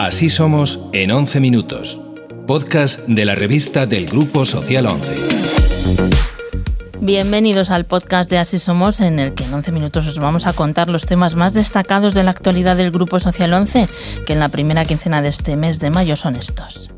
Así somos en 11 minutos. Podcast de la revista del Grupo Social 11. Bienvenidos al podcast de Así Somos, en el que en 11 minutos os vamos a contar los temas más destacados de la actualidad del Grupo Social 11, que en la primera quincena de este mes de mayo son estos.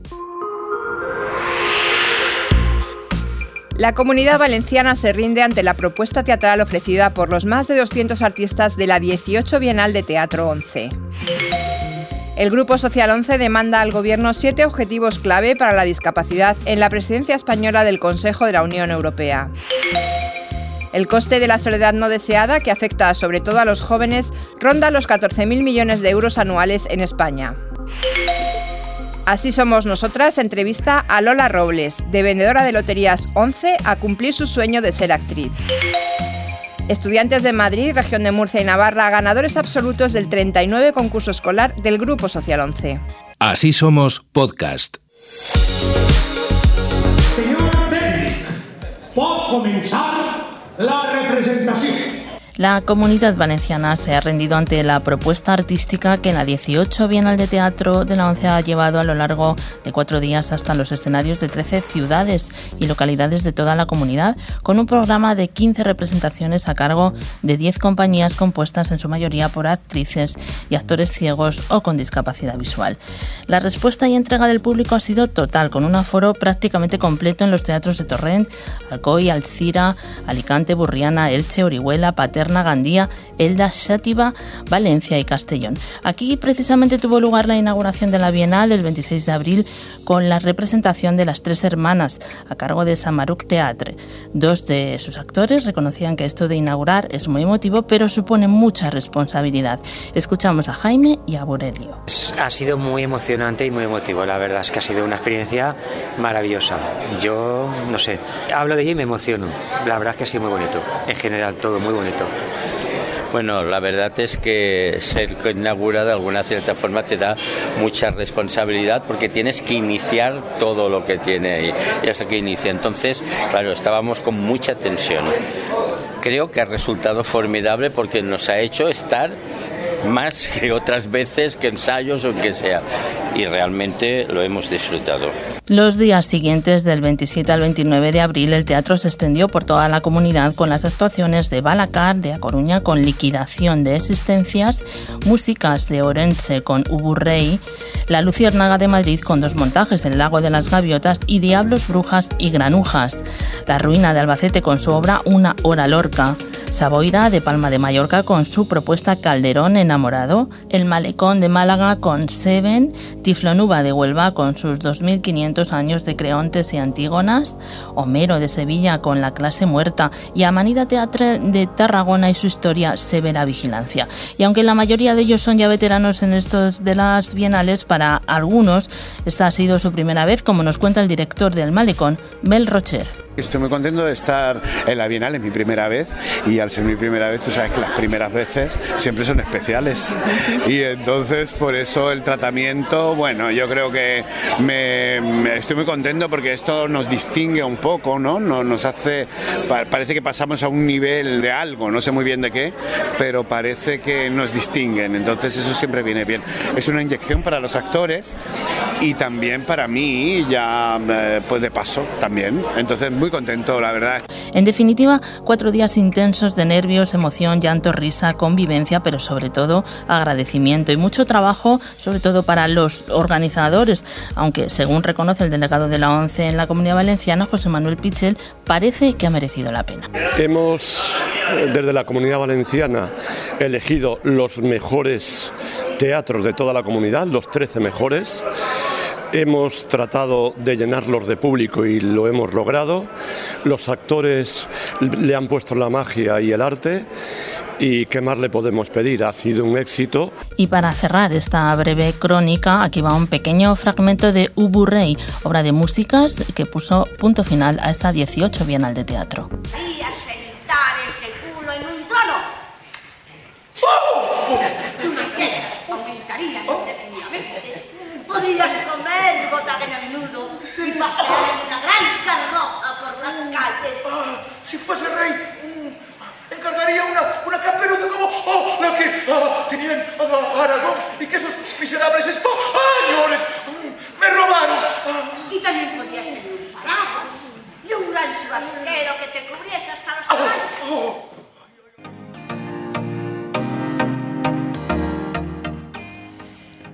La Comunidad Valenciana se rinde ante la propuesta teatral ofrecida por los más de 200 artistas de la 18 Bienal de Teatro 11. El Grupo Social 11 demanda al Gobierno 7 objetivos clave para la discapacidad en la presidencia española del Consejo de la Unión Europea. El coste de la soledad no deseada, que afecta sobre todo a los jóvenes, ronda los 14.000 millones de euros anuales en España. Así Somos Nosotras entrevista a Lola Robles, de vendedora de loterías 11, a cumplir su sueño de ser actriz. Estudiantes de Madrid, región de Murcia y Navarra, ganadores absolutos del 39 concurso escolar del Grupo Social 11. Así Somos Podcast. Señora técnica, pot comenzar la representación. La Comunidad Valenciana se ha rendido ante la propuesta artística que la 18 Bienal de Teatro de la ONCE ha llevado a lo largo de 4 días hasta los escenarios de 13 ciudades y localidades de toda la comunidad, con un programa de 15 representaciones a cargo de 10 compañías compuestas en su mayoría por actrices y actores ciegos o con discapacidad visual. La respuesta y entrega del público ha sido total, con un aforo prácticamente completo en los teatros de Torrent, Alcoy, Alcira, Alicante, Burriana, Elche, Orihuela, Paterna, Gandía, Elda, Xàtiva, Valencia y Castellón. Aquí precisamente tuvo lugar la inauguración de la Bienal el 26 de abril con la representación de Las Tres Hermanas a cargo de Samaruc Teatre. 2 de sus actores reconocían que esto de inaugurar es muy emotivo, pero supone mucha responsabilidad. Escuchamos a Jaime y a Borelio. Ha sido muy emocionante y muy emotivo, la verdad es que ha sido una experiencia maravillosa. Yo, no sé, hablo de ello y me emociono. La verdad es que ha sido muy bonito, en general todo muy bonito. Bueno, la verdad es que ser inaugurada de alguna cierta forma te da mucha responsabilidad porque tienes que iniciar todo lo que tiene ahí y hasta que inicia. Entonces, claro, estábamos con mucha tensión. Creo que ha resultado formidable porque nos ha hecho estar más que otras veces, que ensayos o que sea, y realmente lo hemos disfrutado. Los días siguientes, del 27 al 29 de abril, el teatro se extendió por toda la comunidad con las actuaciones de Balacar, de A Coruña, con Liquidación de Existencias, Músicas de Orense con Uburrey, La Luciérnaga de Madrid con 2 montajes, El Lago de las Gaviotas y Diablos, Brujas y Granujas, La Ruina de Albacete con su obra Una Hora Lorca, Saboira de Palma de Mallorca con su propuesta Calderón Enamorado, El Malecón de Málaga con Seven, Tiflonuba de Huelva con sus 2500 años de Creontes y Antígonas, Homero de Sevilla con La Clase Muerta y Amanida Teatre de Tarragona y su historia Severa Vigilancia. Y aunque la mayoría de ellos son ya veteranos en estos de las bienales, para algunos esta ha sido su primera vez, como nos cuenta el director del Malecón, Mel Rocher. Estoy muy contento de estar en la Bienal, es mi primera vez, y al ser mi primera vez, tú sabes que las primeras veces siempre son especiales, y entonces por eso el tratamiento, bueno, yo creo que estoy muy contento porque esto nos distingue un poco, ¿no? Nos hace, parece que pasamos a un nivel de algo, no sé muy bien de qué, pero parece que nos distinguen, entonces eso siempre viene bien. Es una inyección para los actores y también para mí, ya pues de paso también, entonces muy contento, la verdad. En definitiva, 4 días intensos de nervios, emoción, llanto, risa, convivencia, pero sobre todo agradecimiento y mucho trabajo, sobre todo para los organizadores, aunque según reconoce el delegado de la ONCE en la Comunidad Valenciana, José Manuel Pichel, parece que ha merecido la pena. Hemos, desde la Comunidad Valenciana, elegido los mejores teatros de toda la comunidad, los 13 mejores. Hemos tratado de llenarlos de público y lo hemos logrado. Los actores le han puesto la magia y el arte. ¿Y qué más le podemos pedir? Ha sido un éxito. Y para cerrar esta breve crónica, aquí va un pequeño fragmento de Uburrey, obra de músicas que puso punto final a esta 18 Bienal de Teatro. Y a sentar ese culo en un trono. Tú me quedas, aumentaría indefinidamente. Podrías comer gota de menudo y pasear en una gran carroza por las calles. Si fuese rey, encargaría una caperuza como la que tenían Aragón y que esos miserables españoles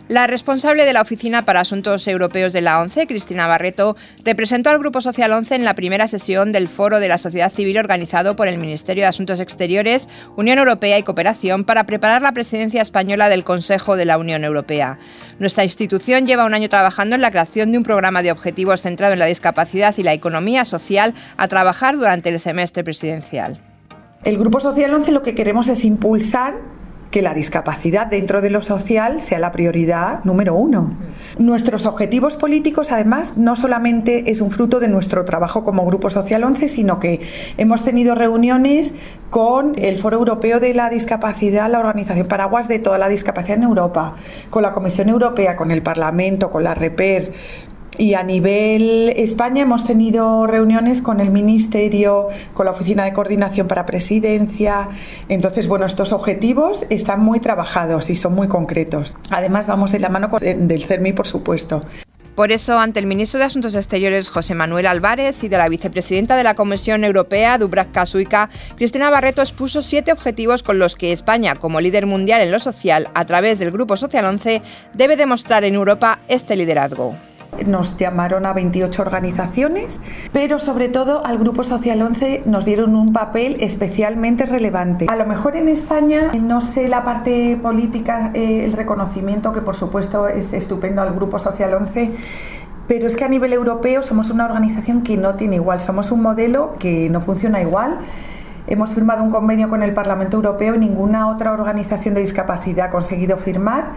La responsable de la Oficina para Asuntos Europeos de la ONCE, Cristina Barreto, representó al Grupo Social 11 en la primera sesión del Foro de la Sociedad Civil organizado por el Ministerio de Asuntos Exteriores, Unión Europea y Cooperación para preparar la presidencia española del Consejo de la Unión Europea. Nuestra institución lleva un año trabajando en la creación de un programa de objetivos centrado en la discapacidad y la economía social a trabajar durante el semestre presidencial. El Grupo Social 11 lo que queremos es impulsar que la discapacidad dentro de lo social sea la prioridad número 1. Nuestros objetivos políticos, además, no solamente es un fruto de nuestro trabajo como Grupo Social 11, sino que hemos tenido reuniones con el Foro Europeo de la Discapacidad, la Organización Paraguas de toda la discapacidad en Europa, con la Comisión Europea, con el Parlamento, con la REPER. Y a nivel España hemos tenido reuniones con el Ministerio, con la Oficina de Coordinación para Presidencia. Entonces, bueno, estos objetivos están muy trabajados y son muy concretos. Además, vamos de la mano del CERMI, por supuesto. Por eso, ante el ministro de Asuntos Exteriores, José Manuel Álvarez, y de la vicepresidenta de la Comisión Europea, Dubravka Šuica, Cristina Barreto expuso 7 objetivos con los que España, como líder mundial en lo social, a través del Grupo Social 11, debe demostrar en Europa este liderazgo. Nos llamaron a 28 organizaciones, pero sobre todo al Grupo Social 11 nos dieron un papel especialmente relevante. A lo mejor en España, no sé la parte política, el reconocimiento que por supuesto es estupendo al Grupo Social 11, pero es que a nivel europeo somos una organización que no tiene igual, somos un modelo que no funciona igual. Hemos firmado un convenio con el Parlamento Europeo y ninguna otra organización de discapacidad ha conseguido firmar.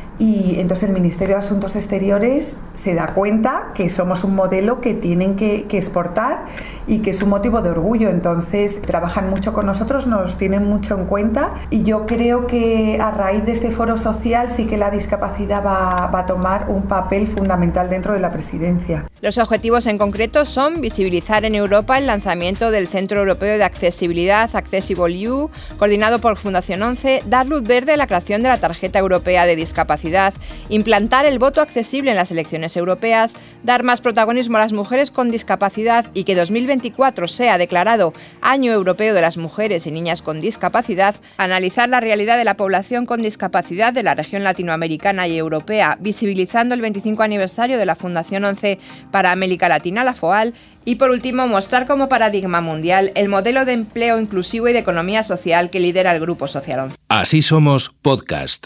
Y entonces el Ministerio de Asuntos Exteriores se da cuenta que somos un modelo que tienen que exportar y que es un motivo de orgullo. Entonces trabajan mucho con nosotros, nos tienen mucho en cuenta y yo creo que a raíz de este foro social sí que la discapacidad va a tomar un papel fundamental dentro de la presidencia. Los objetivos en concreto son visibilizar en Europa el lanzamiento del Centro Europeo de Accesibilidad, AccessibleU, coordinado por Fundación 11, dar luz verde a la creación de la Tarjeta Europea de Discapacidad, implantar el voto accesible en las elecciones europeas, dar más protagonismo a las mujeres con discapacidad y que 2024 sea declarado Año Europeo de las Mujeres y Niñas con Discapacidad, analizar la realidad de la población con discapacidad de la región latinoamericana y europea, visibilizando el 25 aniversario de la Fundación 11 para América Latina, la FOAL, y por último mostrar como paradigma mundial el modelo de empleo inclusivo y de economía social que lidera el Grupo Social 11. Así somos podcast.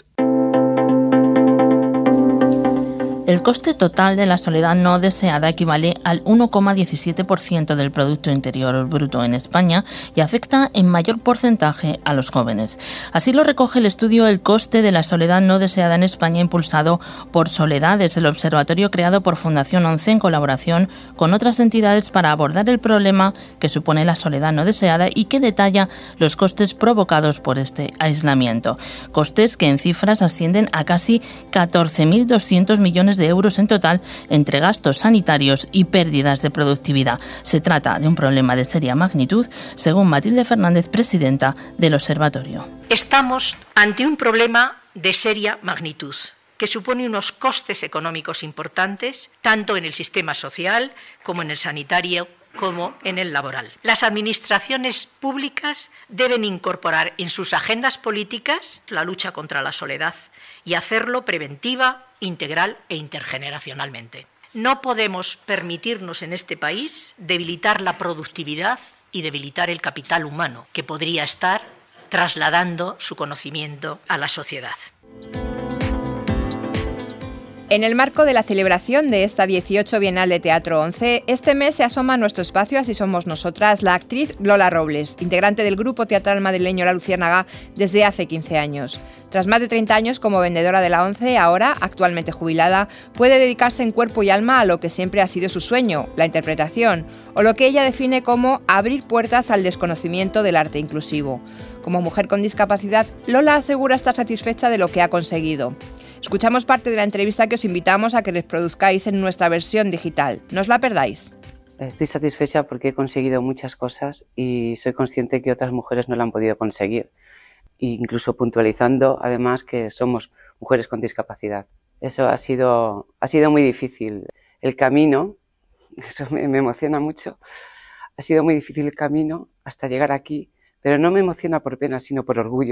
El coste total de la soledad no deseada equivale al 1,17% del Producto Interior Bruto en España y afecta en mayor porcentaje a los jóvenes. Así lo recoge el estudio El coste de la soledad no deseada en España, impulsado por Soledades, el observatorio creado por Fundación 11 en colaboración con otras entidades para abordar el problema que supone la soledad no deseada y que detalla los costes provocados por este aislamiento. Costes que en cifras ascienden a casi 14.200 millones de euros en total entre gastos sanitarios y pérdidas de productividad. Se trata de un problema de seria magnitud, según Matilde Fernández, presidenta del observatorio. Estamos ante un problema de seria magnitud que supone unos costes económicos importantes, tanto en el sistema social como en el sanitario, como en el laboral. Las administraciones públicas deben incorporar en sus agendas políticas la lucha contra la soledad y hacerlo preventiva, integral e intergeneracionalmente. No podemos permitirnos en este país debilitar la productividad y debilitar el capital humano que podría estar trasladando su conocimiento a la sociedad. En el marco de la celebración de esta 18 Bienal de Teatro 11, este mes se asoma a nuestro espacio Así somos nosotras la actriz Lola Robles, integrante del grupo teatral madrileño La Luciérnaga desde hace 15 años. Tras más de 30 años como vendedora de la ONCE, ahora, actualmente jubilada, puede dedicarse en cuerpo y alma a lo que siempre ha sido su sueño, la interpretación, o lo que ella define como abrir puertas al desconocimiento del arte inclusivo. Como mujer con discapacidad, Lola asegura estar satisfecha de lo que ha conseguido. Escuchamos parte de la entrevista que os invitamos a que reproduzcáis en nuestra versión digital. No os la perdáis. Estoy satisfecha porque he conseguido muchas cosas y soy consciente que otras mujeres no lo han podido conseguir. E incluso puntualizando, además, que somos mujeres con discapacidad. Eso ha sido muy difícil. El camino, eso me emociona mucho, ha sido muy difícil el camino hasta llegar aquí, pero no me emociona por pena, sino por orgullo.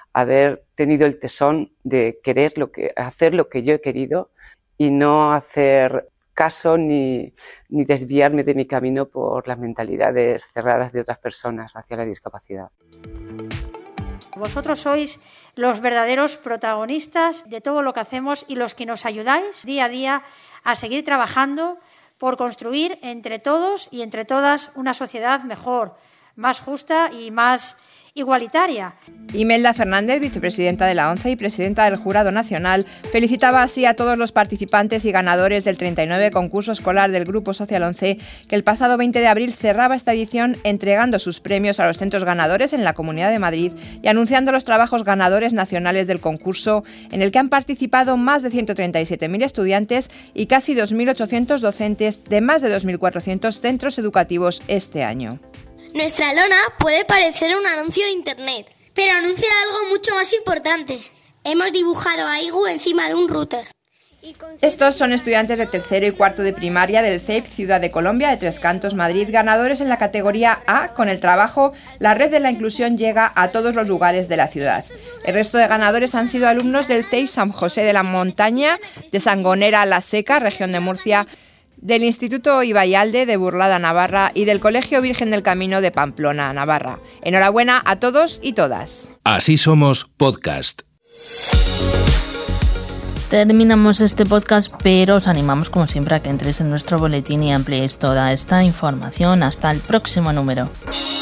haber tenido el tesón de querer hacer lo que yo he querido y no hacer caso ni desviarme de mi camino por las mentalidades cerradas de otras personas hacia la discapacidad. Vosotros sois los verdaderos protagonistas de todo lo que hacemos y los que nos ayudáis día a día a seguir trabajando por construir entre todos y entre todas una sociedad mejor, más justa y más igualitaria. Imelda Fernández, vicepresidenta de la ONCE y presidenta del Jurado Nacional, felicitaba así a todos los participantes y ganadores del 39 concurso escolar del Grupo Social 11, que el pasado 20 de abril cerraba esta edición entregando sus premios a los centros ganadores en la Comunidad de Madrid y anunciando los trabajos ganadores nacionales del concurso, en el que han participado más de 137.000 estudiantes y casi 2.800 docentes de más de 2.400 centros educativos este año. Nuestra lona puede parecer un anuncio de internet, pero anuncia algo mucho más importante. Hemos dibujado a Igu encima de un router. Estos son estudiantes de tercero y cuarto de primaria del CEIP Ciudad de Colombia de Tres Cantos, Madrid, ganadores en la categoría A con el trabajo La Red de la Inclusión llega a todos los lugares de la ciudad. El resto de ganadores han sido alumnos del CEIP San José de la Montaña, de Sangonera La Seca, región de Murcia, del Instituto Ibayalde de Burlada, Navarra, y del Colegio Virgen del Camino de Pamplona, Navarra. Enhorabuena a todos y todas. Así somos podcast. Terminamos este podcast, pero os animamos como siempre a que entréis en nuestro boletín y ampliéis toda esta información. Hasta el próximo número.